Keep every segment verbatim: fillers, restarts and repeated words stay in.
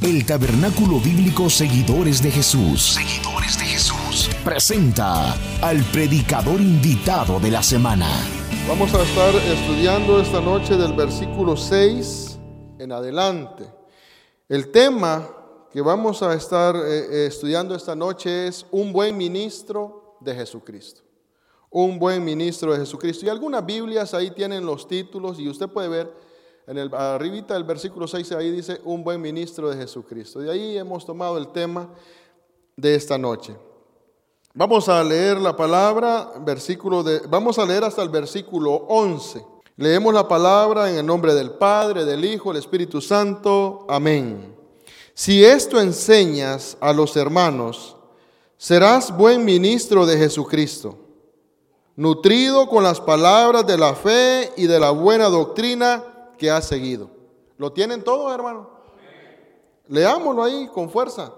El Tabernáculo Bíblico Seguidores de Jesús. Seguidores de Jesús. Presenta al predicador invitado de la semana. Vamos a estar estudiando esta noche del versículo seis en adelante. El tema que vamos a estar eh, estudiando esta noche es un buen ministro de Jesucristo. Un buen ministro de Jesucristo. Y algunas Biblias ahí tienen los títulos y usted puede ver en el arribita del versículo seis, ahí dice un buen ministro de Jesucristo. De ahí hemos tomado el tema de esta noche. Vamos a leer la palabra, versículo de, vamos a leer hasta el versículo once. Leemos la palabra en el nombre del Padre, del Hijo, del Espíritu Santo. Amén. Si esto enseñas a los hermanos, serás buen ministro de Jesucristo, nutrido con las palabras de la fe y de la buena doctrina que has seguido. ¿Lo tienen todos, hermano? Leámoslo ahí con fuerza.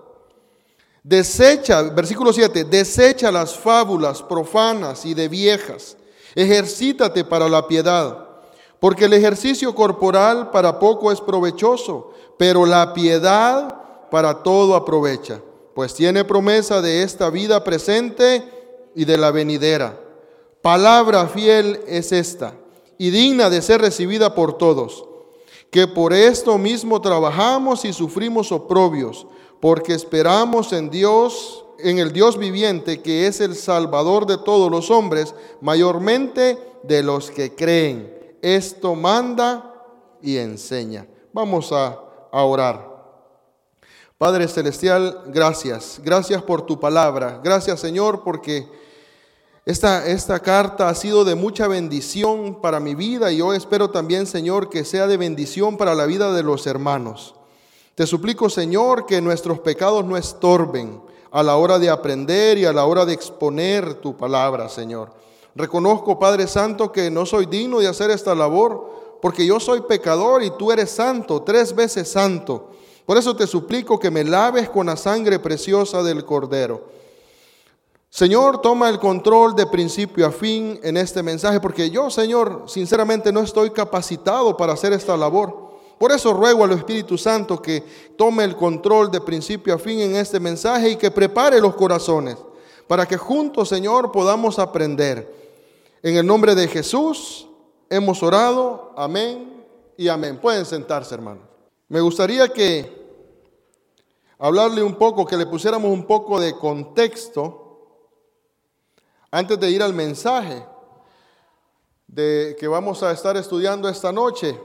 Desecha, versículo siete, desecha las fábulas profanas y de viejas. Ejercítate para la piedad, porque el ejercicio corporal para poco es provechoso, pero la piedad para todo aprovecha, pues tiene promesa de esta vida presente y de la venidera. Palabra fiel es esta, y digna de ser recibida por todos, que por esto mismo trabajamos y sufrimos oprobios, porque esperamos en Dios, en el Dios viviente, que es el Salvador de todos los hombres, mayormente de los que creen. Esto manda y enseña. Vamos a, a orar. Padre Celestial, gracias. Gracias por tu palabra. Gracias, Señor, porque Esta, esta carta ha sido de mucha bendición para mi vida y yo espero también, Señor, que sea de bendición para la vida de los hermanos. Te suplico, Señor, que nuestros pecados no estorben a la hora de aprender y a la hora de exponer tu palabra, Señor. Reconozco, Padre Santo, que no soy digno de hacer esta labor porque yo soy pecador y tú eres santo, tres veces santo. Por eso te suplico que me laves con la sangre preciosa del Cordero. Señor, toma el control de principio a fin en este mensaje, porque yo, Señor, sinceramente no estoy capacitado para hacer esta labor. Por eso ruego al Espíritu Santo que tome el control de principio a fin en este mensaje y que prepare los corazones para que juntos, Señor, podamos aprender. En el nombre de Jesús hemos orado, amén y amén. Pueden sentarse, hermanos. Me gustaría que hablarle un poco, que le pusiéramos un poco de contexto antes de ir al mensaje de que vamos a estar estudiando esta noche.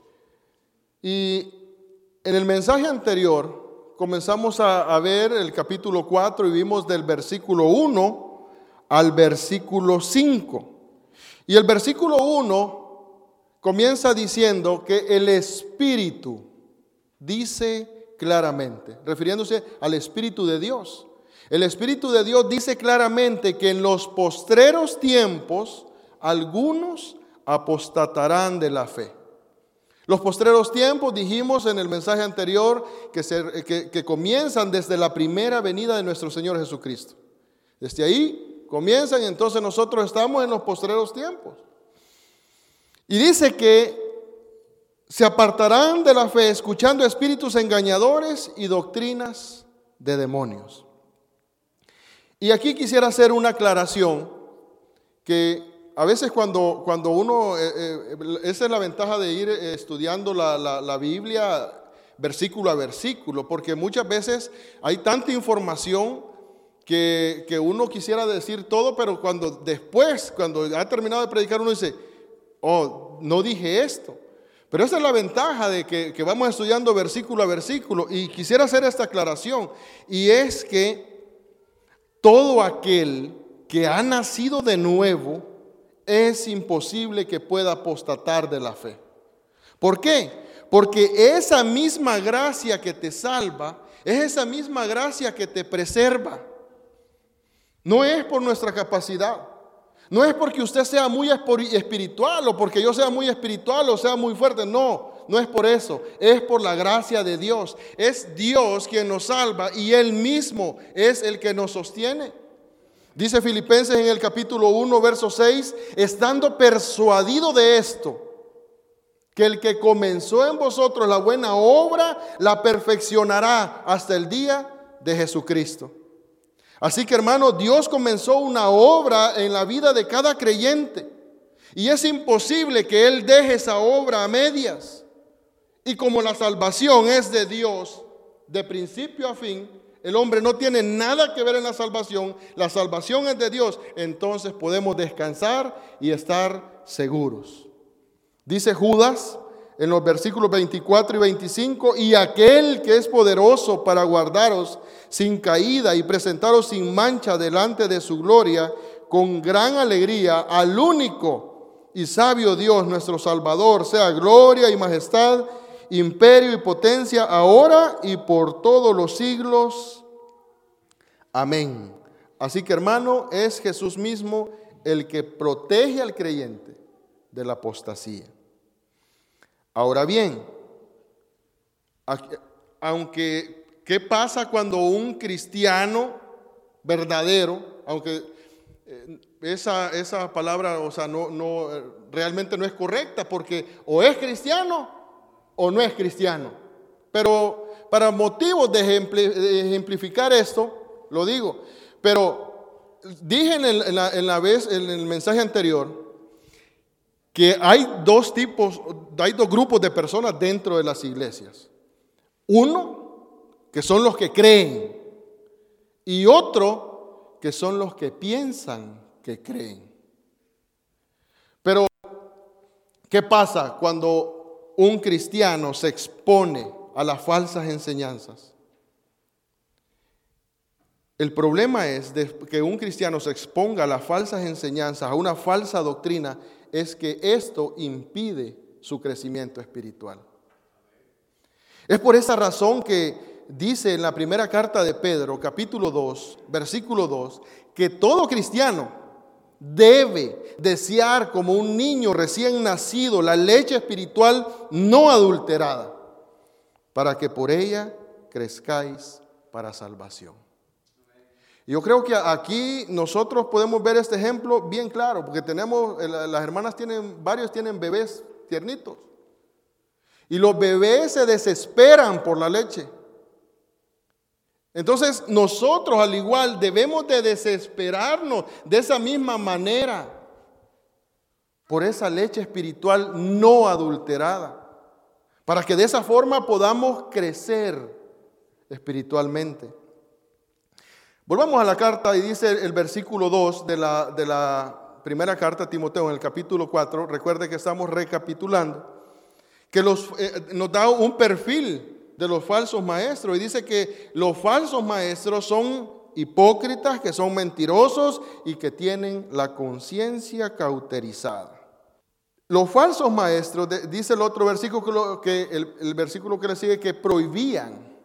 Y en el mensaje anterior comenzamos a, a ver el capítulo cuatro y vimos del versículo uno al versículo cinco. Y el versículo uno comienza diciendo que el Espíritu dice claramente, refiriéndose al Espíritu de Dios. El Espíritu de Dios dice claramente que en los postreros tiempos algunos apostatarán de la fe. Los postreros tiempos, dijimos en el mensaje anterior, que, se, que, que comienzan desde la primera venida de nuestro Señor Jesucristo. Desde ahí comienzan y entonces nosotros estamos en los postreros tiempos. Y dice que se apartarán de la fe escuchando espíritus engañadores y doctrinas de demonios. Y aquí quisiera hacer una aclaración que a veces cuando, cuando uno, eh, eh, esa es la ventaja de ir eh, estudiando la, la, la Biblia versículo a versículo, porque muchas veces hay tanta información que, que uno quisiera decir todo, pero cuando después, cuando ha terminado de predicar, uno dice, oh, no dije esto. Pero esa es la ventaja de que, que vamos estudiando versículo a versículo, y quisiera hacer esta aclaración, y es que todo aquel que ha nacido de nuevo es imposible que pueda apostatar de la fe. ¿Por qué? Porque esa misma gracia que te salva es esa misma gracia que te preserva. No es por nuestra capacidad. No es porque usted sea muy espiritual o porque yo sea muy espiritual o sea muy fuerte. No, no es por eso. Es por la gracia de Dios. Es Dios quien nos salva y Él mismo es el que nos sostiene. Dice Filipenses en el capítulo uno, verso seis, estando persuadido de esto, que el que comenzó en vosotros la buena obra, la perfeccionará hasta el día de Jesucristo. Así que, hermano, Dios comenzó una obra en la vida de cada creyente. Y es imposible que Él deje esa obra a medias. Y como la salvación es de Dios, de principio a fin, el hombre no tiene nada que ver en la salvación, la salvación es de Dios, entonces podemos descansar y estar seguros. Dice Judas en los versículos veinticuatro y veinticinco, y aquel que es poderoso para guardaros sin caída y presentaros sin mancha delante de su gloria, con gran alegría, al único y sabio Dios nuestro Salvador, sea gloria y majestad, imperio y potencia, ahora y por todos los siglos. Amén. Así que, hermano, es Jesús mismo el que protege al creyente de la apostasía. Ahora bien, aunque, ¿qué pasa cuando un cristiano verdadero, aunque esa, esa palabra, o sea, no, no, realmente no es correcta, porque o es cristiano o no es cristiano? Pero para motivos de ejemplificar esto, lo digo. Pero dije en, el, en, la, en la vez, en el mensaje anterior, que hay dos tipos, hay dos grupos de personas dentro de las iglesias. Uno, que son los que creen, y otro, que son los que piensan que creen. Pero, ¿qué pasa cuando un cristiano se expone a las falsas enseñanzas? El problema es de que un cristiano se exponga a las falsas enseñanzas, a una falsa doctrina, es que esto impide su crecimiento espiritual. Es por esa razón que dice en la primera carta de Pedro, capítulo dos, versículo dos, que todo cristiano debe desear como un niño recién nacido la leche espiritual no adulterada, para que por ella crezcáis para salvación. Yo creo que aquí nosotros podemos ver este ejemplo bien claro, porque tenemos, las hermanas tienen, varios tienen bebés tiernitos. Y los bebés se desesperan por la leche. Entonces nosotros al igual debemos de desesperarnos de esa misma manera por esa leche espiritual no adulterada, para que de esa forma podamos crecer espiritualmente. Volvamos a la carta y dice el versículo dos de la, de la primera carta a Timoteo en el capítulo cuatro. Recuerde que estamos recapitulando, que los, eh, nos da un perfil de los falsos maestros y dice que los falsos maestros son hipócritas, que son mentirosos y que tienen la conciencia cauterizada. Los falsos maestros, de, dice el otro versículo, que el, el versículo que le sigue, que prohibían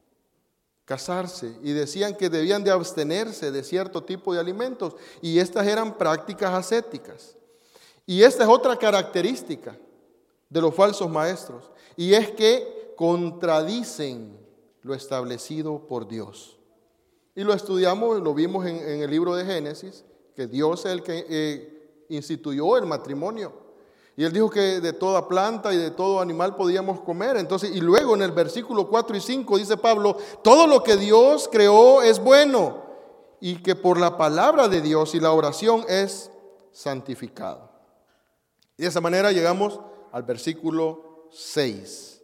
casarse y decían que debían de abstenerse de cierto tipo de alimentos, y estas eran prácticas ascéticas. Y esta es otra característica de los falsos maestros, y es que contradicen lo establecido por Dios. Y lo estudiamos, lo vimos en, en el libro de Génesis, que Dios es el que eh, instituyó el matrimonio. Y Él dijo que de toda planta y de todo animal podíamos comer. Entonces, y luego en el versículo cuatro y cinco dice Pablo, todo lo que Dios creó es bueno, y que por la palabra de Dios y la oración es santificado. Y de esa manera llegamos al versículo seis.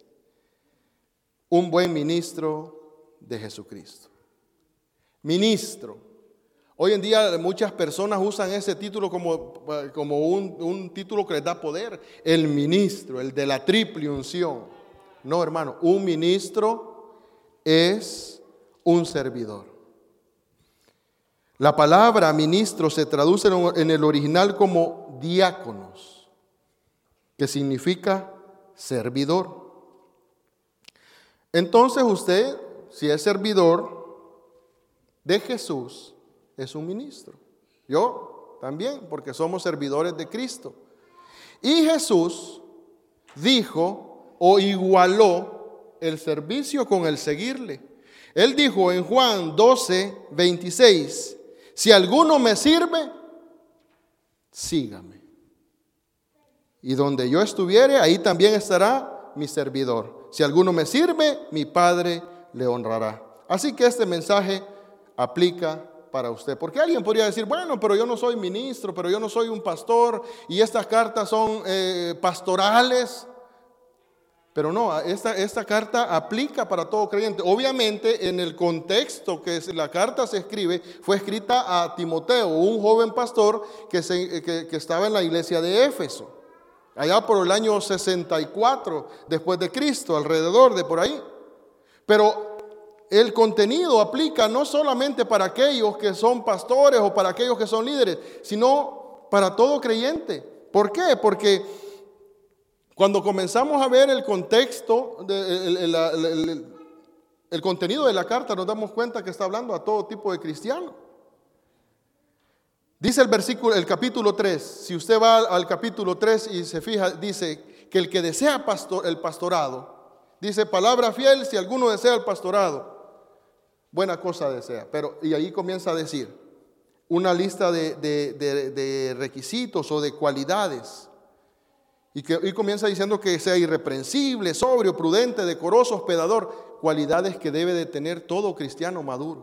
Un buen ministro de Jesucristo. Ministro. Hoy en día muchas personas usan ese título como, como un, un título que les da poder. El ministro, el de la triple unción. No, hermano, un ministro es un servidor. La palabra ministro se traduce en el original como diáconos, que significa servidor. Entonces usted, si es servidor de Jesús, es un ministro. Yo también, porque somos servidores de Cristo. Y Jesús dijo o igualó el servicio con el seguirle. Él dijo en Juan doce, veintiséis, si alguno me sirve, sígame. Y donde yo estuviere, ahí también estará mi servidor. Si alguno me sirve, mi Padre le honrará. Así que este mensaje aplica para usted. Porque alguien podría decir, bueno, pero yo no soy ministro, pero yo no soy un pastor, y estas cartas son eh, pastorales. Pero no, esta, esta carta aplica para todo creyente. Obviamente, en el contexto que la carta se escribe, fue escrita a Timoteo, un joven pastor que, se, que, que estaba en la iglesia de Éfeso, allá por el año sesenta y cuatro después de Cristo, alrededor de por ahí. Pero el contenido aplica no solamente para aquellos que son pastores o para aquellos que son líderes, sino para todo creyente. ¿Por qué? Porque cuando comenzamos a ver el contexto, de, el, el, el, el, el contenido de la carta, nos damos cuenta que está hablando a todo tipo de cristiano. Dice el versículo, el capítulo tres, si usted va al, al capítulo tres y se fija, dice que el que desea pastor, el pastorado, dice palabra fiel, si alguno desea el pastorado, buena cosa desea. Pero, y ahí comienza a decir una lista de, de, de, de requisitos o de cualidades. Y, que, y comienza diciendo que sea irreprensible, sobrio, prudente, decoroso, hospedador. Cualidades que debe de tener todo cristiano maduro.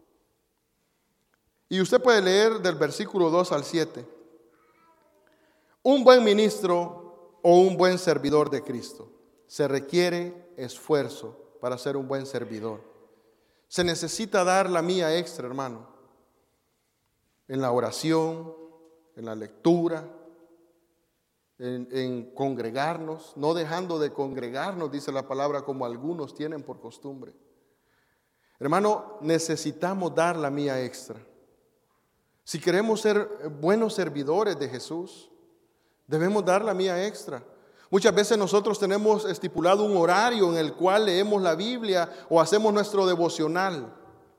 Y usted puede leer del versículo dos al siete. Un buen ministro o un buen servidor de Cristo. Se requiere esfuerzo para ser un buen servidor. Se necesita dar la mía extra, hermano. En la oración, en la lectura, En, en congregarnos, no dejando de congregarnos, dice la palabra, como algunos tienen por costumbre. Hermano, necesitamos dar la mía extra. Si queremos ser buenos servidores de Jesús, debemos dar la mía extra. Muchas veces nosotros tenemos estipulado un horario en el cual leemos la Biblia o hacemos nuestro devocional.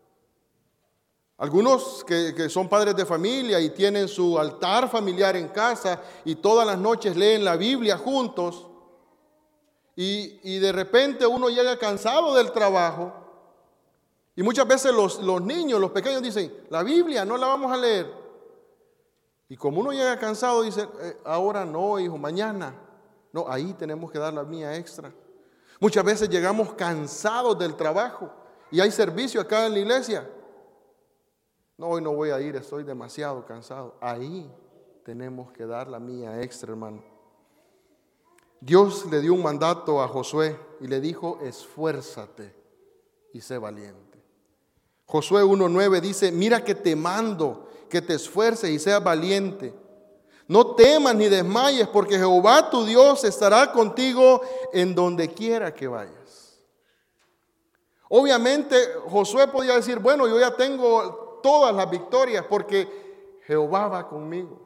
Algunos que, que son padres de familia y tienen su altar familiar en casa y todas las noches leen la Biblia juntos, y, y de repente uno llega cansado del trabajo, y muchas veces los, los niños, los pequeños dicen, la Biblia no la vamos a leer. Y como uno llega cansado, dice, eh, ahora no, hijo, mañana. No, ahí tenemos que dar la mía extra. Muchas veces llegamos cansados del trabajo y hay servicio acá en la iglesia. No, hoy no voy a ir, estoy demasiado cansado. Ahí tenemos que dar la mía extra, hermano. Dios le dio un mandato a Josué y le dijo, esfuérzate y sé valiente. Josué uno nueve dice, mira que te mando, que te esfuerces y seas valiente. No temas ni desmayes, porque Jehová tu Dios estará contigo en donde quiera que vayas. Obviamente Josué podía decir, bueno, yo ya tengo todas las victorias porque Jehová va conmigo.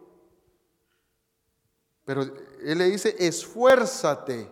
Pero él le dice, esfuérzate.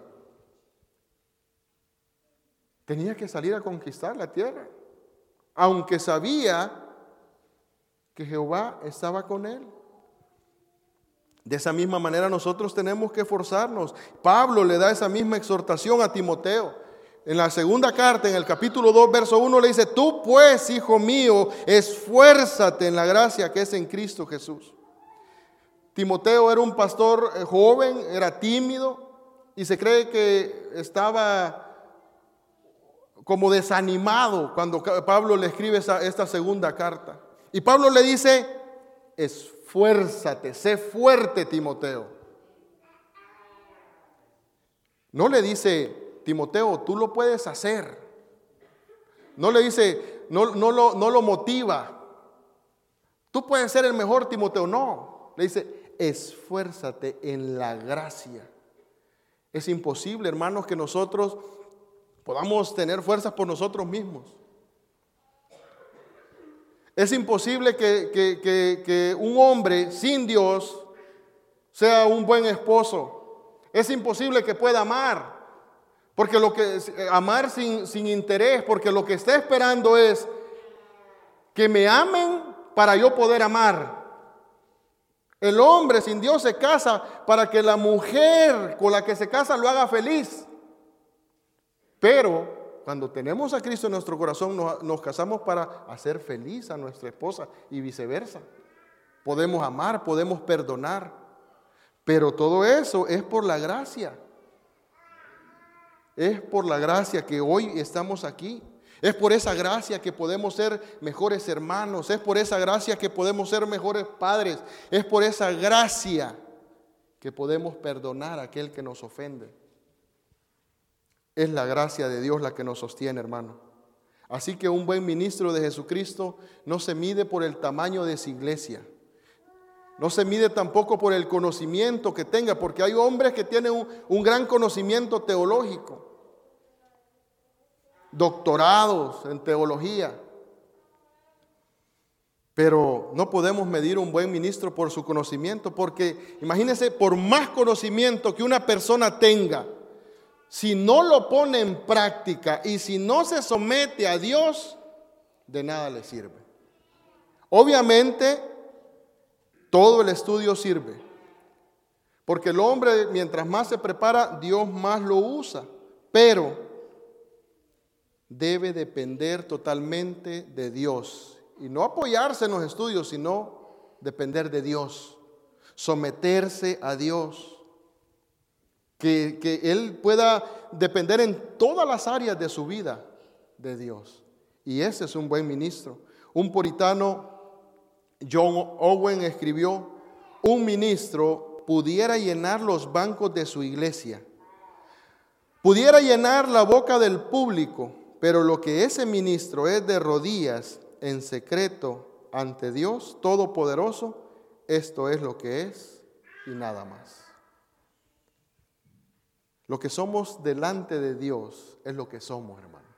Tenía que salir a conquistar la tierra, aunque sabía que Jehová estaba con él. De esa misma manera nosotros tenemos que esforzarnos. Pablo le da esa misma exhortación a Timoteo. En la segunda carta, en el capítulo dos, verso uno, le dice, tú pues, hijo mío, esfuérzate en la gracia que es en Cristo Jesús. Timoteo era un pastor joven, era tímido, y se cree que estaba como desanimado cuando Pablo le escribe esa, esta segunda carta. Y Pablo le dice, esfuérzate, sé fuerte, Timoteo. No le dice, Timoteo, tú lo puedes hacer. No le dice, no, no, lo, no lo motiva. Tú puedes ser el mejor, Timoteo. No, le dice, esfuérzate en la gracia. Es imposible, hermanos, que nosotros podamos tener fuerzas por nosotros mismos. Es imposible que, que, que, que un hombre sin Dios sea un buen esposo. Es imposible que pueda amar. Porque lo que amar sin, sin interés, porque lo que está esperando es que me amen para yo poder amar. El hombre sin Dios se casa para que la mujer con la que se casa lo haga feliz. Pero cuando tenemos a Cristo en nuestro corazón, nos, nos casamos para hacer feliz a nuestra esposa y viceversa. Podemos amar, podemos perdonar. Pero todo eso es por la gracia. Es por la gracia que hoy estamos aquí. Es por esa gracia que podemos ser mejores hermanos. Es por esa gracia que podemos ser mejores padres. Es por esa gracia que podemos perdonar a aquel que nos ofende. Es la gracia de Dios la que nos sostiene, hermano. Así que un buen ministro de Jesucristo no se mide por el tamaño de su iglesia. No se mide tampoco por el conocimiento que tenga, porque hay hombres que tienen un, un gran conocimiento teológico, doctorados en teología. Pero no podemos medir un buen ministro por su conocimiento, porque imagínense, por más conocimiento que una persona tenga, si no lo pone en práctica y si no se somete a Dios, de nada le sirve. Obviamente, todo el estudio sirve, porque el hombre, mientras más se prepara, Dios más lo usa, pero debe depender totalmente de Dios y no apoyarse en los estudios, sino depender de Dios, someterse a Dios. Que, que él pueda depender en todas las áreas de su vida de Dios. Y ese es un buen ministro. Un puritano, John Owen, escribió: un ministro pudiera llenar los bancos de su iglesia, pudiera llenar la boca del público, pero lo que ese ministro es de rodillas en secreto ante Dios Todopoderoso, esto es lo que es y nada más. Lo que somos delante de Dios es lo que somos, hermano.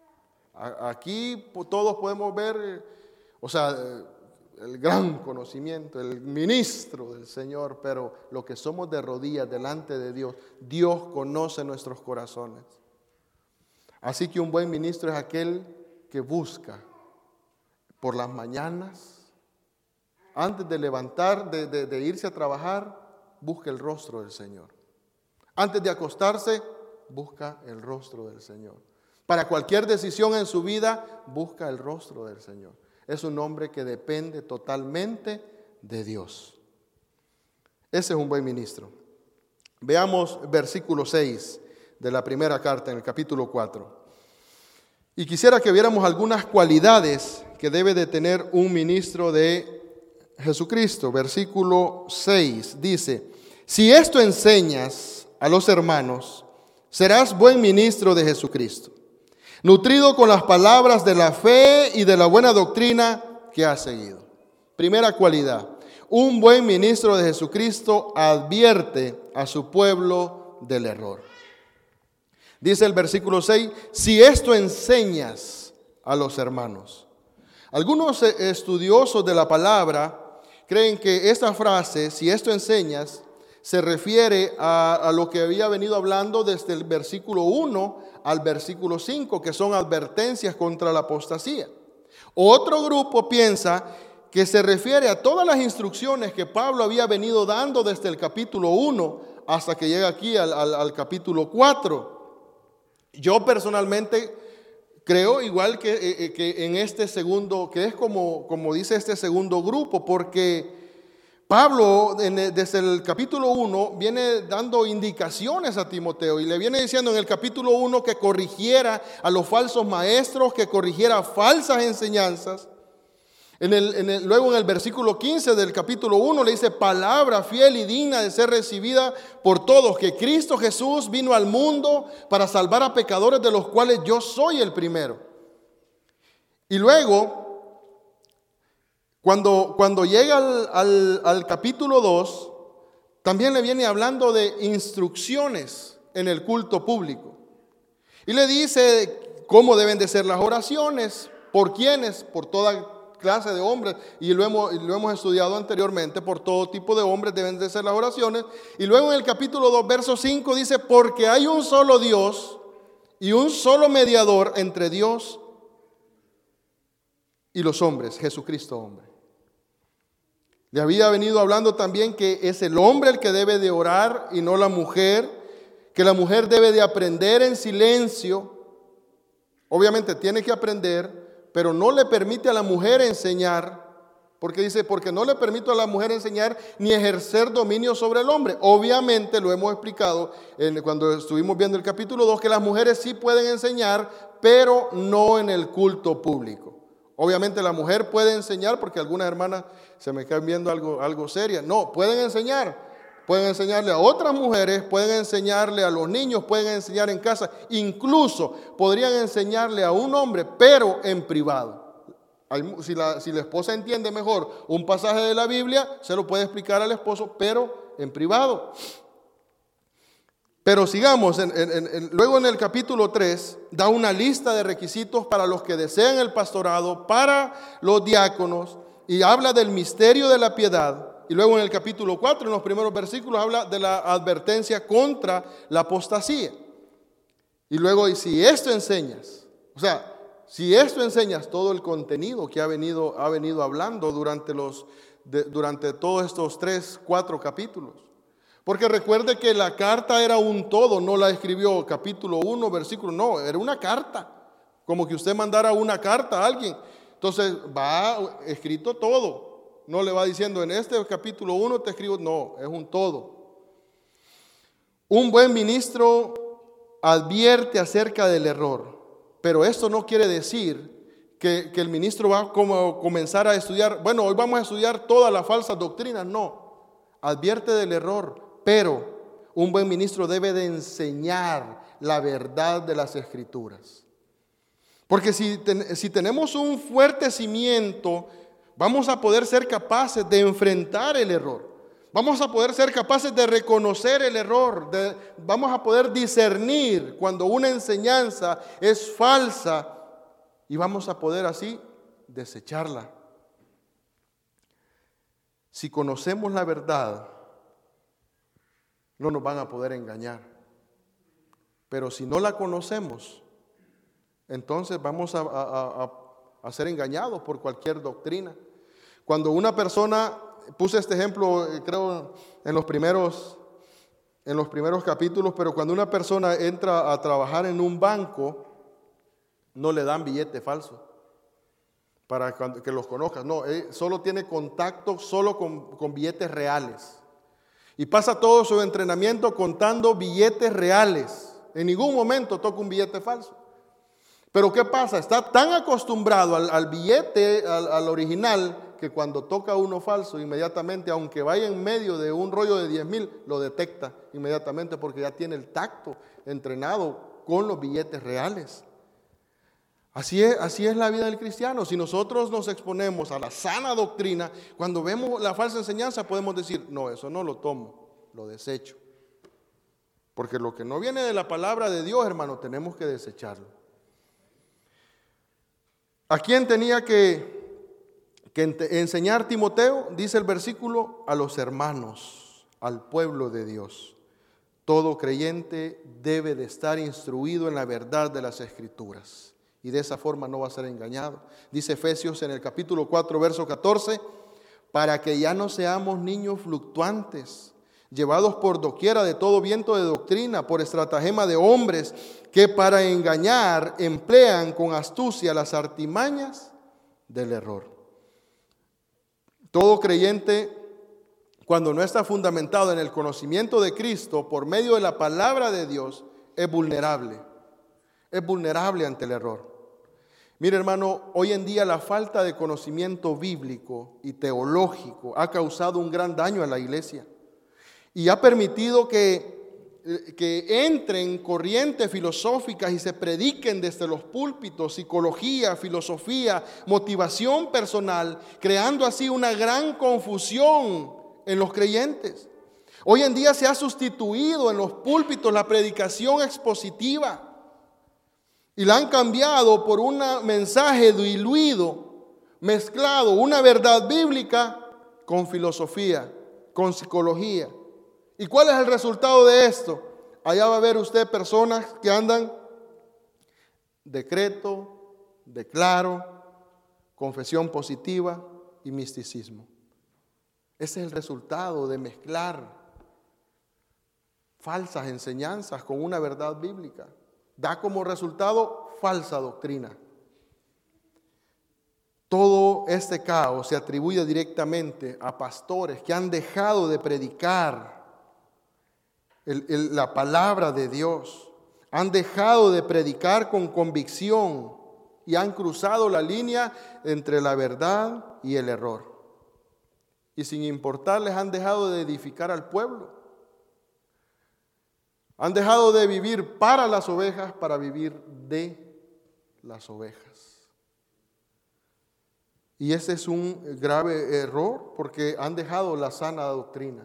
Aquí todos podemos ver, o sea, el gran conocimiento, el ministro del Señor, pero lo que somos de rodillas delante de Dios, Dios conoce nuestros corazones. Así que un buen ministro es aquel que busca por las mañanas, antes de levantar, de, de, de irse a trabajar, busca el rostro del Señor. Antes de acostarse, busca el rostro del Señor. Para cualquier decisión en su vida, busca el rostro del Señor. Es un hombre que depende totalmente de Dios. Ese es un buen ministro. Veamos versículo seis de la primera carta en el capítulo cuatro. Y quisiera que viéramos algunas cualidades que debe de tener un ministro de Jesucristo. Versículo seis dice: si esto enseñas a los hermanos, serás buen ministro de Jesucristo, nutrido con las palabras de la fe y de la buena doctrina que has seguido. Primera cualidad: un buen ministro de Jesucristo advierte a su pueblo del error. Dice el versículo seis: si esto enseñas a los hermanos. Algunos estudiosos de la palabra creen que esta frase, si esto enseñas, se refiere a, a lo que había venido hablando desde el versículo uno al versículo cinco, que son advertencias contra la apostasía. Otro grupo piensa que se refiere a todas las instrucciones que Pablo había venido dando desde el capítulo uno hasta que llega aquí al, al, al capítulo cuatro. Yo personalmente creo igual que, eh, que en este segundo, que es como, como dice este segundo grupo, porque Pablo, desde el capítulo uno, viene dando indicaciones a Timoteo y le viene diciendo en el capítulo uno que corrigiera a los falsos maestros, que corrigiera falsas enseñanzas. En el, en el, luego en el versículo quince del capítulo uno le dice: palabra fiel y digna de ser recibida por todos, que Cristo Jesús vino al mundo para salvar a pecadores, de los cuales yo soy el primero. Y luego, Cuando, cuando llega al, al, al capítulo dos, también le viene hablando de instrucciones en el culto público. Y le dice cómo deben de ser las oraciones, por quiénes, por toda clase de hombres. Y lo hemos, lo hemos estudiado anteriormente, por todo tipo de hombres deben de ser las oraciones. Y luego en el capítulo dos, verso cinco dice: porque hay un solo Dios y un solo mediador entre Dios y los hombres, Jesucristo hombre. Le había venido hablando también que es el hombre el que debe de orar y no la mujer, que la mujer debe de aprender en silencio. Obviamente tiene que aprender, pero no le permite a la mujer enseñar Porque dice, porque no le permito a la mujer enseñar ni ejercer dominio sobre el hombre. Obviamente lo hemos explicado en, cuando estuvimos viendo el capítulo dos, que las mujeres sí pueden enseñar, pero no en el culto público. Obviamente la mujer puede enseñar, porque algunas hermanas se me quedan viendo algo, algo seria. No, pueden enseñar. Pueden enseñarle a otras mujeres, pueden enseñarle a los niños, pueden enseñar en casa. Incluso podrían enseñarle a un hombre, pero en privado. Si la, si la esposa entiende mejor un pasaje de la Biblia, se lo puede explicar al esposo, pero en privado. Pero sigamos, en, en, en, luego en el capítulo tres, da una lista de requisitos para los que desean el pastorado, para los diáconos, y habla del misterio de la piedad. Y luego en el capítulo cuatro, en los primeros versículos, habla de la advertencia contra la apostasía. Y luego, y si esto enseñas, o sea, si esto enseñas todo el contenido que ha venido, ha venido hablando durante, los, de, durante todos estos tres, cuatro capítulos. Porque recuerde que la carta era un todo, no la escribió capítulo uno, versículo, no, era una carta. Como que usted mandara una carta a alguien. Entonces va escrito todo. No le va diciendo en este capítulo uno te escribo, no, es un todo. Un buen ministro advierte acerca del error. Pero esto no quiere decir que, que el ministro va a como comenzar a estudiar, bueno, hoy vamos a estudiar todas las falsas doctrinas. No, advierte del error, pero un buen ministro debe de enseñar la verdad de las Escrituras. Porque si, ten, si tenemos un fuerte cimiento, vamos a poder ser capaces de enfrentar el error. Vamos a poder ser capaces de reconocer el error, de, vamos a poder discernir cuando una enseñanza es falsa y vamos a poder así desecharla. Si conocemos la verdad, no nos van a poder engañar. Pero si no la conocemos, entonces vamos a, a, a, a ser engañados por cualquier doctrina. Cuando una persona... Puse este ejemplo, creo, en los primeros, en los primeros capítulos, pero cuando una persona entra a trabajar en un banco, no le dan billete falso para que los conozcas. No, él solo tiene contacto solo con, con billetes reales. Y pasa todo su entrenamiento contando billetes reales. En ningún momento toca un billete falso. Pero ¿qué pasa? Está tan acostumbrado al, al billete, al, al original, que cuando toca uno falso, inmediatamente, aunque vaya en medio de un rollo de diez mil, lo detecta inmediatamente porque ya tiene el tacto entrenado con los billetes reales. Así es, así es la vida del cristiano. Si nosotros nos exponemos a la sana doctrina, cuando vemos la falsa enseñanza podemos decir, no, eso no lo tomo, lo desecho. Porque lo que no viene de la palabra de Dios, hermano, tenemos que desecharlo. ¿A quién tenía que... que enseñar Timoteo? Dice el versículo, a los hermanos, al pueblo de Dios. Todo creyente debe de estar instruido en la verdad de las Escrituras y de esa forma no va a ser engañado. Dice Efesios en el capítulo cuatro, verso catorce, para que ya no seamos niños fluctuantes, llevados por doquiera de todo viento de doctrina, por estratagema de hombres que para engañar emplean con astucia las artimañas del error. Todo creyente, cuando no está fundamentado en el conocimiento de Cristo por medio de la palabra de Dios, es vulnerable. Es vulnerable ante el error. Mire, hermano, hoy en día la falta de conocimiento bíblico y teológico ha causado un gran daño a la iglesia y ha permitido que, que entren corrientes filosóficas y se prediquen desde los púlpitos psicología, filosofía, motivación personal, creando así una gran confusión en los creyentes. Hoy en día se ha sustituido en los púlpitos la predicación expositiva y la han cambiado por un mensaje diluido, mezclado, una verdad bíblica con filosofía, con psicología. ¿Y cuál es el resultado de esto? Allá va a ver usted personas que andan decreto, declaro, confesión positiva y misticismo. Ese es el resultado de mezclar falsas enseñanzas con una verdad bíblica. Da como resultado falsa doctrina. Todo este caos se atribuye directamente a pastores que han dejado de predicar el, el, la palabra de Dios, han dejado de predicar con convicción y han cruzado la línea entre la verdad y el error. Y sin importarles han dejado de edificar al pueblo. Han dejado de vivir para las ovejas para vivir de las ovejas. Y ese es un grave error porque han dejado la sana doctrina.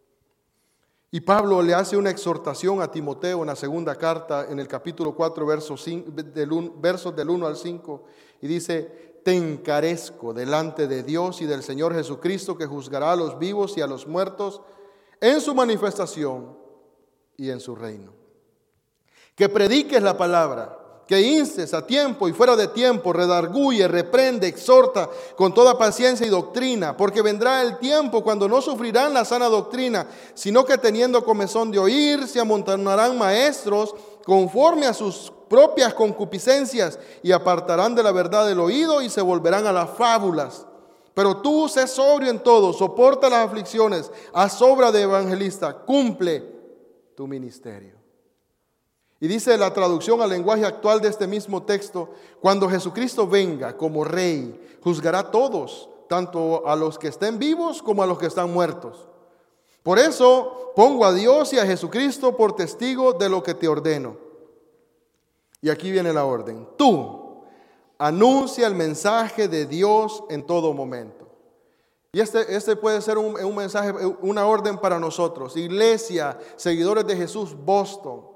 Y Pablo le hace una exhortación a Timoteo en la segunda carta, en el capítulo cuatro, versos del uno al cinco, y dice: te encarezco delante de Dios y del Señor Jesucristo, que juzgará a los vivos y a los muertos en su manifestación y en su reino. Que prediques la palabra, que instes a tiempo y fuera de tiempo, redarguye, reprende, exhorta con toda paciencia y doctrina, porque vendrá el tiempo cuando no sufrirán la sana doctrina, sino que teniendo comezón de oír, se amontonarán maestros conforme a sus propias concupiscencias y apartarán de la verdad el oído y se volverán a las fábulas. Pero tú sé sobrio en todo, soporta las aflicciones, haz obra de evangelista, cumple tu ministerio. Y dice la traducción al lenguaje actual de este mismo texto: cuando Jesucristo venga como Rey, juzgará a todos, tanto a los que estén vivos como a los que están muertos. Por eso pongo a Dios y a Jesucristo por testigo de lo que te ordeno. Y aquí viene la orden: tú anuncia el mensaje de Dios en todo momento. Y este, este puede ser un, un mensaje, una orden para nosotros, iglesia, seguidores de Jesús, Boston.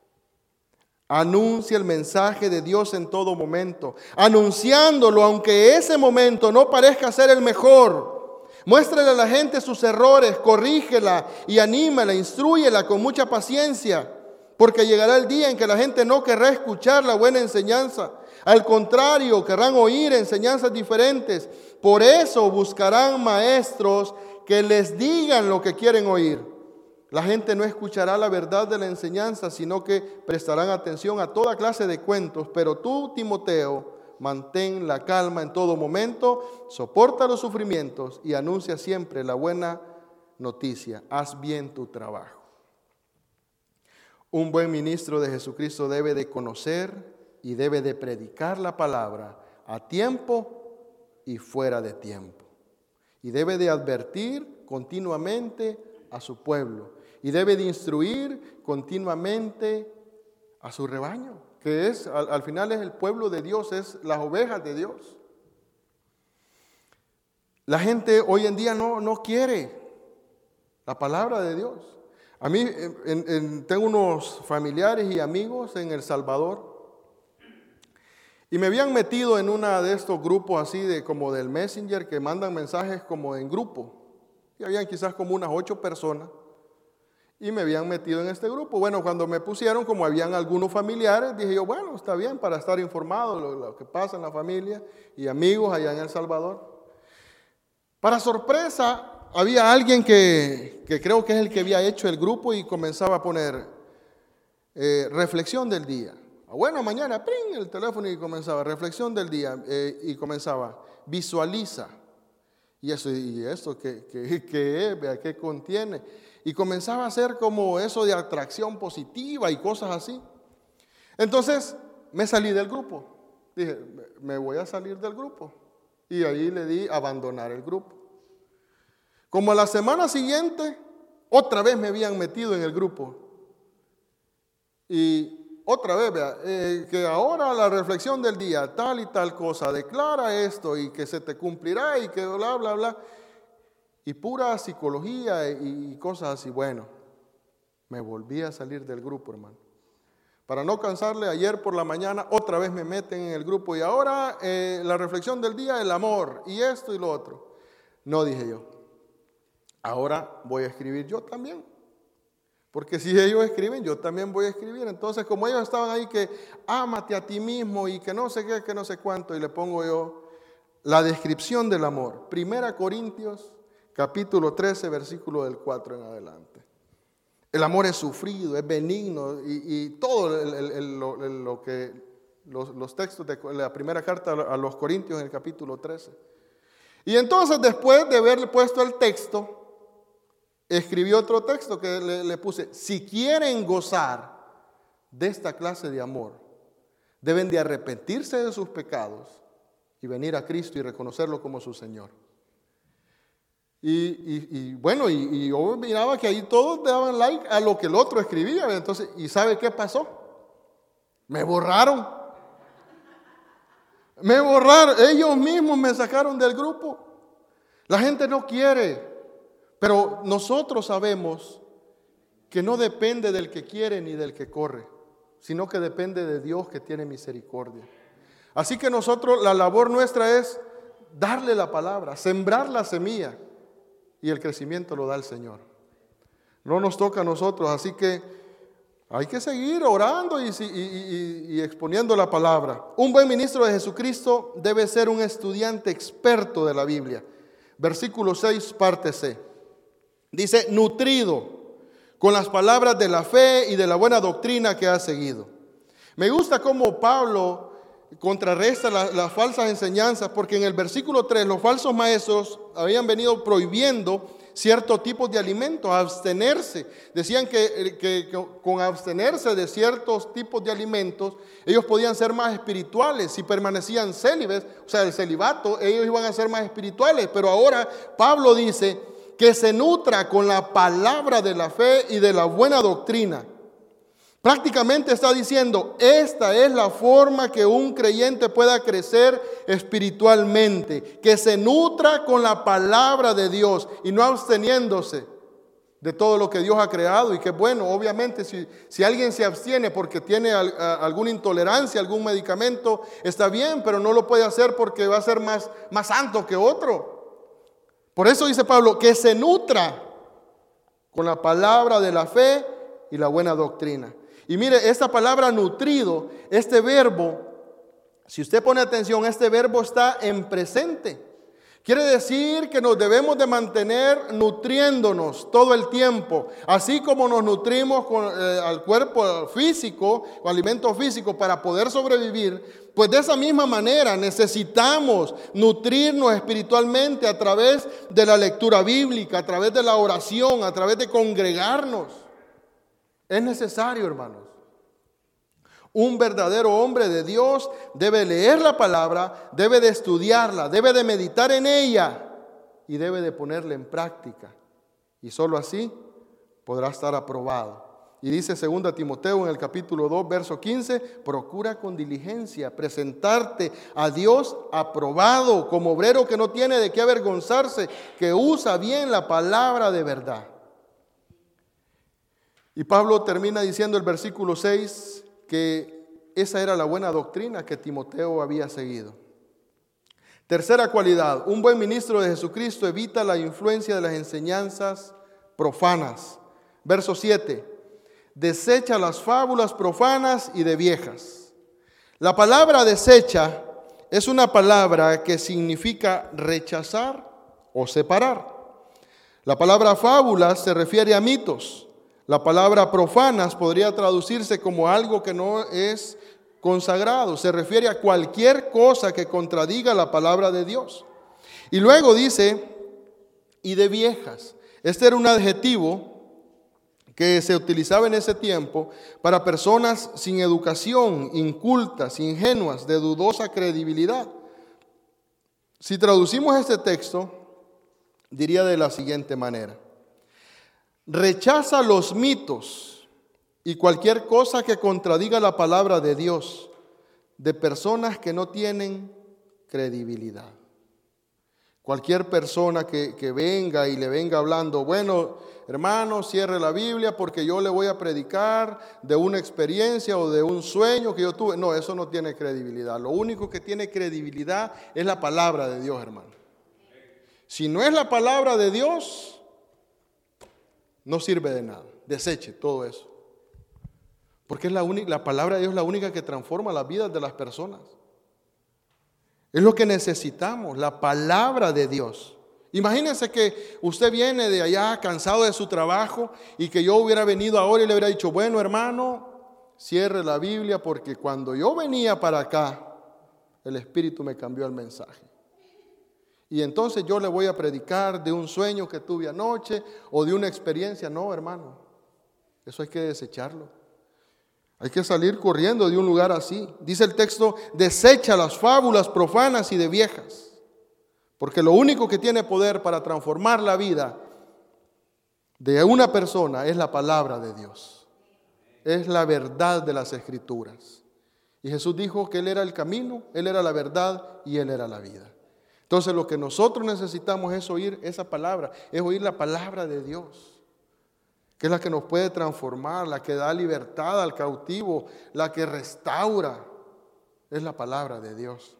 Anuncia el mensaje de Dios en todo momento, anunciándolo aunque ese momento no parezca ser el mejor. Muéstrale a la gente sus errores, corrígela y anímala, instrúyela con mucha paciencia, porque llegará el día en que la gente no querrá escuchar la buena enseñanza. Al contrario, querrán oír enseñanzas diferentes. Por eso buscarán maestros que les digan lo que quieren oír. La gente no escuchará la verdad de la enseñanza, sino que prestarán atención a toda clase de cuentos. Pero tú, Timoteo, mantén la calma en todo momento, soporta los sufrimientos y anuncia siempre la buena noticia. Haz bien tu trabajo. Un buen ministro de Jesucristo debe de conocer y debe de predicar la palabra a tiempo y fuera de tiempo. Y debe de advertir continuamente a su pueblo. Y debe de instruir continuamente a su rebaño, que es, al, al final es el pueblo de Dios, es las ovejas de Dios. La gente hoy en día no, no quiere la palabra de Dios. A mí en, en, tengo unos familiares y amigos en El Salvador y me habían metido en uno de estos grupos así de como del Messenger, que mandan mensajes como en grupo. Y habían quizás como unas ocho personas. Y me habían metido en este grupo. Bueno, cuando me pusieron, como habían algunos familiares, dije yo, bueno, está bien para estar informado de lo, lo que pasa en la familia y amigos allá en El Salvador. Para sorpresa, había alguien que, que creo que es el que había hecho el grupo y comenzaba a poner eh, reflexión del día. Bueno, mañana, ¡pring!, el teléfono y comenzaba, reflexión del día, eh, y comenzaba, visualiza. Y eso, y esto, ¿qué, qué, qué es? ¿Qué contiene? Y comenzaba a hacer como eso de atracción positiva y cosas así. Entonces me salí del grupo. Dije, me voy a salir del grupo. Y ahí le di abandonar el grupo. Como a la semana siguiente, otra vez me habían metido en el grupo. Y otra vez, vea, eh, que ahora la reflexión del día, tal y tal cosa, declara esto y que se te cumplirá y que bla, bla, bla. Y pura psicología y cosas así. Bueno, me volví a salir del grupo, hermano. Para no cansarle, ayer por la mañana otra vez me meten en el grupo. Y ahora eh, la reflexión del día, el amor, y esto y lo otro. No, dije yo. Ahora voy a escribir yo también. Porque si ellos escriben, yo también voy a escribir. Entonces, como ellos estaban ahí que ámate a ti mismo y que no sé qué, que no sé cuánto, y le pongo yo la descripción del amor. Primera Corintios capítulo trece, versículo del cuatro en adelante. El amor es sufrido, es benigno y, y todo el, el, el, lo, el, lo que los, los textos de la primera carta a los Corintios en el capítulo trece. Y entonces, después de haberle puesto el texto, escribió otro texto que le, le puse: si quieren gozar de esta clase de amor, deben de arrepentirse de sus pecados y venir a Cristo y reconocerlo como su Señor. Y, y, y bueno, y, y yo miraba que ahí todos daban like a lo que el otro escribía. Entonces, ¿y sabe qué pasó? Me borraron. Me borraron. Ellos mismos me sacaron del grupo. La gente no quiere. Pero nosotros sabemos que no depende del que quiere ni del que corre, sino que depende de Dios que tiene misericordia. Así que nosotros, la labor nuestra es darle la palabra, sembrar la semilla, y el crecimiento lo da el Señor. No nos toca a nosotros, así que hay que seguir orando y, y, y, y exponiendo la palabra. Un buen ministro de Jesucristo debe ser un estudiante experto de la Biblia. Versículo seis, parte C. Dice: nutrido con las palabras de la fe y de la buena doctrina que ha seguido. Me gusta cómo Pablo contrarresta las la falsas enseñanzas, porque en el versículo tres los falsos maestros habían venido prohibiendo ciertos tipos de alimentos, abstenerse. Decían que, que, que con abstenerse de ciertos tipos de alimentos, ellos podían ser más espirituales. Si permanecían célibes, o sea, el celibato, ellos iban a ser más espirituales. Pero ahora Pablo dice que se nutra con la palabra de la fe y de la buena doctrina. Prácticamente está diciendo: esta es la forma que un creyente pueda crecer espiritualmente, que se nutra con la palabra de Dios y no absteniéndose de todo lo que Dios ha creado. Y que bueno, obviamente si, si alguien se abstiene porque tiene al, a, alguna intolerancia, algún medicamento, está bien, pero no lo puede hacer porque va a ser más, más santo que otro. Por eso dice Pablo que se nutra con la palabra de la fe y la buena doctrina. Y mire, esta palabra nutrido, este verbo, si usted pone atención, este verbo está en presente. Quiere decir que nos debemos de mantener nutriéndonos todo el tiempo. Así como nos nutrimos con, eh, al cuerpo físico, con alimento físico para poder sobrevivir, pues de esa misma manera necesitamos nutrirnos espiritualmente a través de la lectura bíblica, a través de la oración, a través de congregarnos. Es necesario, hermanos. Un verdadero hombre de Dios debe leer la palabra, debe de estudiarla, debe de meditar en ella y debe de ponerla en práctica. Y solo así podrá estar aprobado. Y dice segunda Timoteo en el capítulo dos, verso quince: procura con diligencia presentarte a Dios aprobado, como obrero que no tiene de qué avergonzarse, que usa bien la palabra de verdad. Y Pablo termina diciendo el versículo seis que esa era la buena doctrina que Timoteo había seguido. Tercera cualidad: un buen ministro de Jesucristo evita la influencia de las enseñanzas profanas. Verso siete: desecha las fábulas profanas y de viejas. La palabra desecha es una palabra que significa rechazar o separar. La palabra fábulas se refiere a mitos. La palabra profanas podría traducirse como algo que no es consagrado. Se refiere a cualquier cosa que contradiga la palabra de Dios. Y luego dice, y de viejas. Este era un adjetivo que se utilizaba en ese tiempo para personas sin educación, incultas, ingenuas, de dudosa credibilidad. Si traducimos este texto, diría de la siguiente manera: rechaza los mitos y cualquier cosa que contradiga la palabra de Dios de personas que no tienen credibilidad. Cualquier persona que, que venga y le venga hablando, bueno, hermano, cierre la Biblia porque yo le voy a predicar de una experiencia o de un sueño que yo tuve. No, eso no tiene credibilidad. Lo único que tiene credibilidad es la palabra de Dios, hermano. Si no es la palabra de Dios, no sirve de nada. Deseche todo eso. Porque es la única, la palabra de Dios es la única que transforma las vidas de las personas. Es lo que necesitamos, la palabra de Dios. Imagínense que usted viene de allá cansado de su trabajo y que yo hubiera venido ahora y le hubiera dicho, bueno, hermano, cierre la Biblia porque cuando yo venía para acá, el Espíritu me cambió el mensaje. Y entonces yo le voy a predicar de un sueño que tuve anoche o de una experiencia. No, hermano, eso hay que desecharlo. Hay que salir corriendo de un lugar así. Dice el texto, desecha las fábulas profanas y de viejas. Porque lo único que tiene poder para transformar la vida de una persona es la palabra de Dios. Es la verdad de las Escrituras. Y Jesús dijo que Él era el camino, Él era la verdad y Él era la vida. Entonces lo que nosotros necesitamos es oír esa palabra, es oír la palabra de Dios, que es la que nos puede transformar, la que da libertad al cautivo, la que restaura, es la palabra de Dios.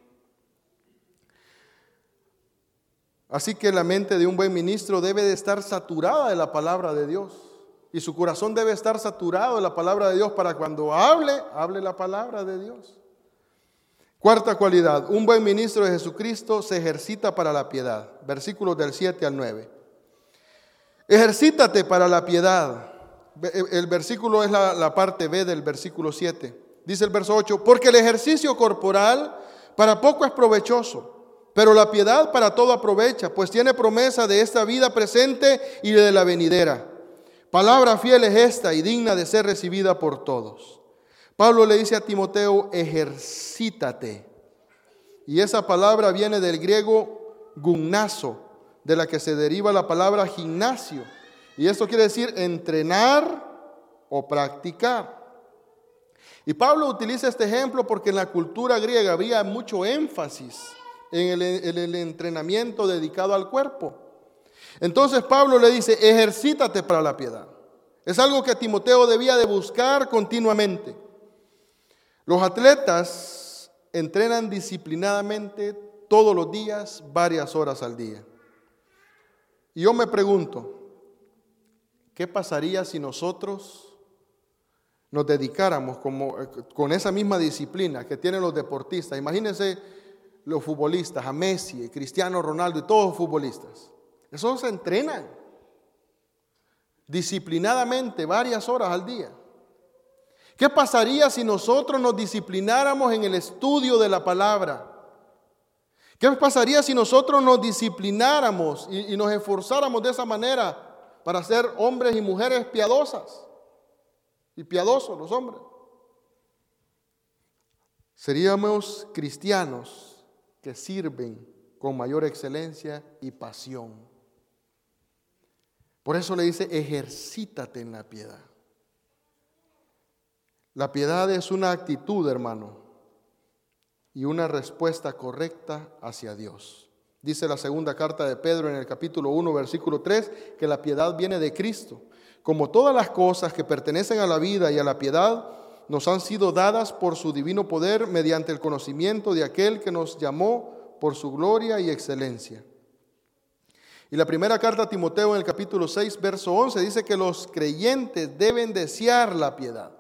Así que la mente de un buen ministro debe de estar saturada de la palabra de Dios, y su corazón debe estar saturado de la palabra de Dios para cuando hable, hable la palabra de Dios. Cuarta cualidad, un buen ministro de Jesucristo se ejercita para la piedad. Versículos del siete al nueve. Ejercítate para la piedad. El versículo es la, la parte B del versículo siete. Dice el verso ocho, porque el ejercicio corporal para poco es provechoso, pero la piedad para todo aprovecha, pues tiene promesa de esta vida presente y de la venidera. Palabra fiel es esta y digna de ser recibida por todos. Pablo le dice a Timoteo, ejercítate. Y esa palabra viene del griego gumnazo, de la que se deriva la palabra gimnasio. Y esto quiere decir entrenar o practicar. Y Pablo utiliza este ejemplo porque en la cultura griega había mucho énfasis en el, en el entrenamiento dedicado al cuerpo. Entonces Pablo le dice, ejercítate para la piedad. Es algo que Timoteo debía de buscar continuamente. Los atletas entrenan disciplinadamente todos los días, varias horas al día. Y yo me pregunto, ¿qué pasaría si nosotros nos dedicáramos como, con esa misma disciplina que tienen los deportistas? Imagínense los futbolistas, a Messi, Cristiano Ronaldo y todos los futbolistas. Esos se entrenan disciplinadamente varias horas al día. ¿Qué pasaría si nosotros nos disciplináramos en el estudio de la palabra? ¿Qué pasaría si nosotros nos disciplináramos y, y nos esforzáramos de esa manera para ser hombres y mujeres piadosas y piadosos los hombres? Seríamos cristianos que sirven con mayor excelencia y pasión. Por eso le dice, ejercítate en la piedad. La piedad es una actitud, hermano, y una respuesta correcta hacia Dios. Dice la segunda carta de Pedro en el capítulo uno, versículo tres, que la piedad viene de Cristo. Como todas las cosas que pertenecen a la vida y a la piedad, nos han sido dadas por su divino poder mediante el conocimiento de aquel que nos llamó por su gloria y excelencia. Y la primera carta a Timoteo en el capítulo seis, verso once, dice que los creyentes deben desear la piedad.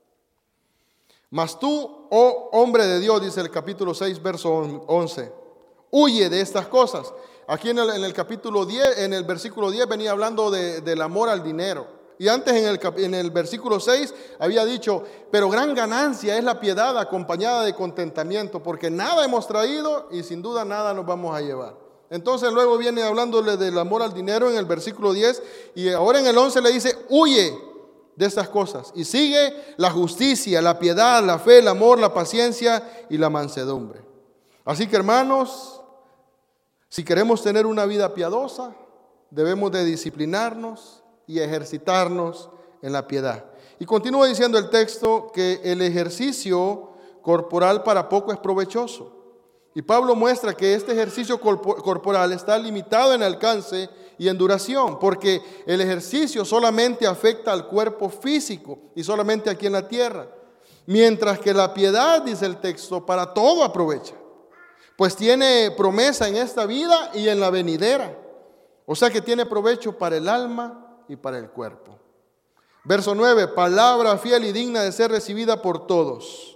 Mas tú, oh hombre de Dios, dice el capítulo seis, verso once, huye de estas cosas. Aquí en el, en el capítulo diez, en el versículo diez venía hablando de, del amor al dinero. Y antes en el, en el versículo seis había dicho, pero gran ganancia es la piedad acompañada de contentamiento, porque nada hemos traído y sin duda nada nos vamos a llevar. Entonces luego viene hablándole del amor al dinero en el versículo diez y ahora en el once le dice, huye de estas cosas. Y sigue la justicia, la piedad, la fe, el amor, la paciencia y la mansedumbre. Así que hermanos, si queremos tener una vida piadosa, debemos de disciplinarnos y ejercitarnos en la piedad. Y continúa diciendo el texto que el ejercicio corporal para poco es provechoso. Y Pablo muestra que este ejercicio corporal está limitado en alcance y en duración, porque el ejercicio solamente afecta al cuerpo físico y solamente aquí en la tierra, mientras que la piedad, dice el texto, para todo aprovecha, pues tiene promesa en esta vida y en la venidera, o sea que tiene provecho para el alma y para el cuerpo. Verso nueve, palabra fiel y digna de ser recibida por todos.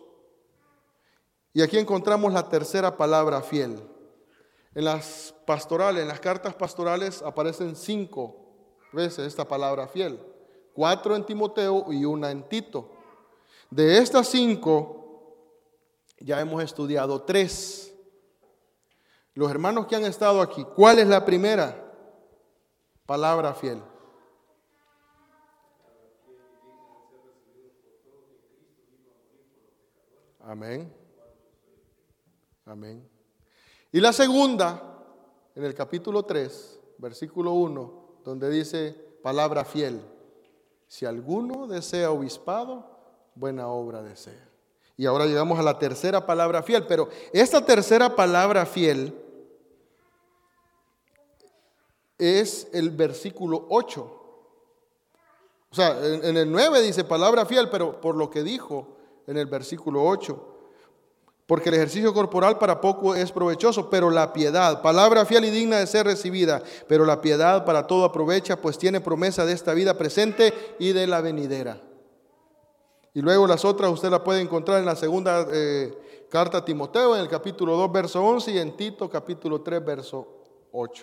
Y aquí encontramos la tercera palabra, fiel. En las pastorales, en las cartas pastorales aparecen cinco veces esta palabra fiel. Cuatro en Timoteo y una en Tito. De estas cinco, ya hemos estudiado tres. Los hermanos que han estado aquí, ¿cuál es la primera? Palabra fiel. Amén. Amén. Y la segunda, en el capítulo tres, versículo uno, donde dice palabra fiel. Si alguno desea obispado, buena obra desea. Y ahora llegamos a la tercera palabra fiel, pero esta tercera palabra fiel es el versículo ocho. O sea, en, en el nueve dice palabra fiel, pero por lo que dijo en el versículo ocho. Porque el ejercicio corporal para poco es provechoso, pero la piedad, palabra fiel y digna de ser recibida, pero la piedad para todo aprovecha, pues tiene promesa de esta vida presente y de la venidera. Y luego las otras usted las puede encontrar en la segunda eh, carta a Timoteo, en el capítulo dos, verso once, y en Tito, capítulo tres, verso ocho.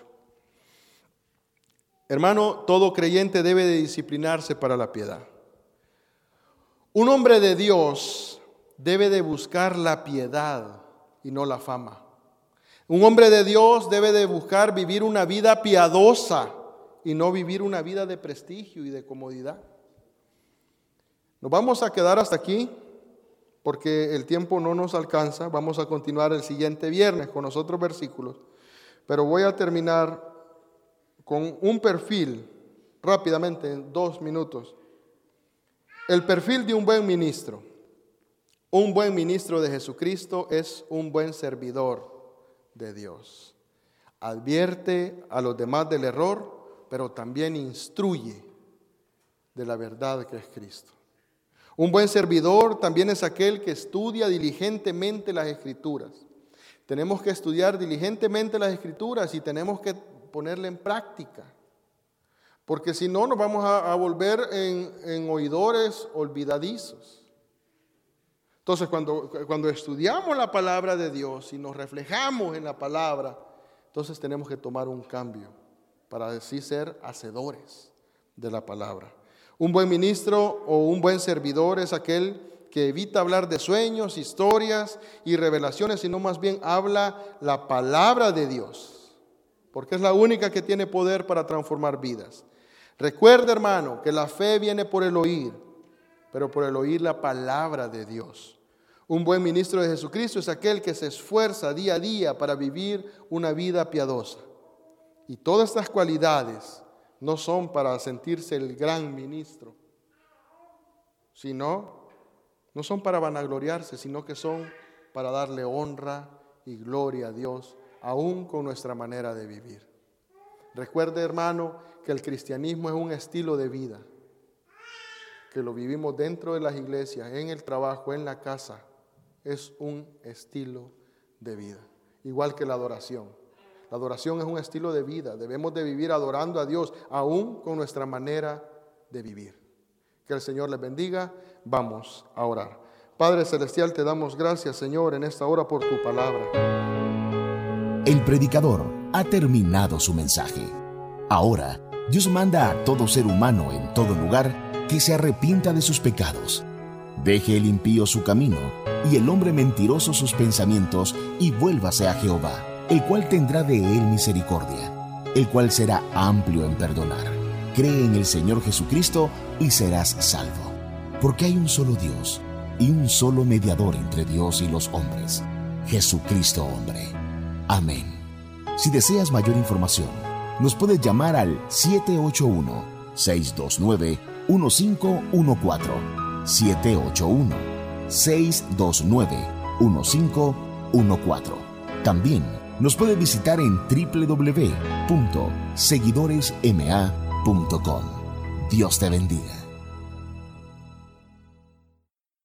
Hermano, todo creyente debe de disciplinarse para la piedad. Un hombre de Dios debe de buscar la piedad y no la fama. Un hombre de Dios debe de buscar vivir una vida piadosa y no vivir una vida de prestigio y de comodidad. Nos vamos a quedar hasta aquí porque el tiempo no nos alcanza. Vamos a continuar el siguiente viernes con los otros versículos, pero voy a terminar con un perfil rápidamente en dos minutos. El perfil de un buen ministro. Un buen ministro de Jesucristo es un buen servidor de Dios. Advierte a los demás del error, pero también instruye de la verdad que es Cristo. Un buen servidor también es aquel que estudia diligentemente las Escrituras. Tenemos que estudiar diligentemente las Escrituras y tenemos que ponerla en práctica. Porque si no, nos vamos a, a volver en, en oidores olvidadizos. Entonces, cuando, cuando estudiamos la palabra de Dios y nos reflejamos en la palabra, entonces tenemos que tomar un cambio para así ser hacedores de la palabra. Un buen ministro o un buen servidor es aquel que evita hablar de sueños, historias y revelaciones, sino más bien habla la palabra de Dios, porque es la única que tiene poder para transformar vidas. Recuerda, hermano, que la fe viene por el oír, pero por el oír la palabra de Dios. Un buen ministro de Jesucristo es aquel que se esfuerza día a día para vivir una vida piadosa. Y todas estas cualidades no son para sentirse el gran ministro, sino, no son para vanagloriarse, sino que son para darle honra y gloria a Dios, aún con nuestra manera de vivir. Recuerde, hermano, que el cristianismo es un estilo de vida, que lo vivimos dentro de las iglesias, en el trabajo, en la casa. Es un estilo de vida, igual que la adoración. La adoración es un estilo de vida. Debemos de vivir adorando a Dios, aún con nuestra manera de vivir. Que el Señor les bendiga. Vamos a orar. Padre Celestial, te damos gracias, Señor, en esta hora por tu palabra. El predicador ha terminado su mensaje. Ahora, Dios manda a todo ser humano en todo lugar que se arrepienta de sus pecados. Deje el impío su camino y el hombre mentiroso sus pensamientos y vuélvase a Jehová, el cual tendrá de él misericordia, el cual será amplio en perdonar. Cree en el Señor Jesucristo y serás salvo, porque hay un solo Dios y un solo mediador entre Dios y los hombres, Jesucristo hombre. Amén. Si deseas mayor información, nos puedes llamar al siete ocho uno, seis dos nueve, uno cinco uno cuatro, siete ocho uno, seis dos nueve, uno cinco uno cuatro. También nos puede visitar en doble u doble u doble u punto seguidores m a punto com. Dios te bendiga.